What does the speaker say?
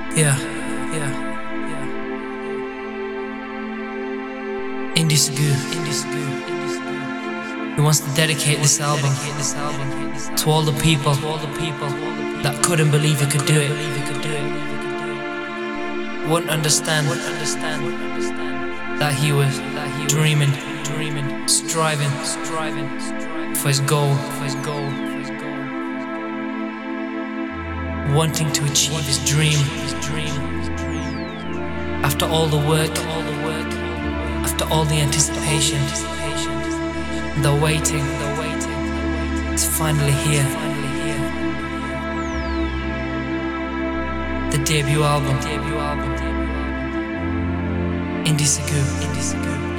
Yeah, yeah, yeah. Indie Sagoo. He wants to dedicate this album to all the people that couldn't believe he could do it. Wouldn't understand that he was dreaming, striving for his goal, wanting to achieve his dream. After all the work, after all the anticipation, the waiting, it's finally here. The debut album, Indie Sagoo.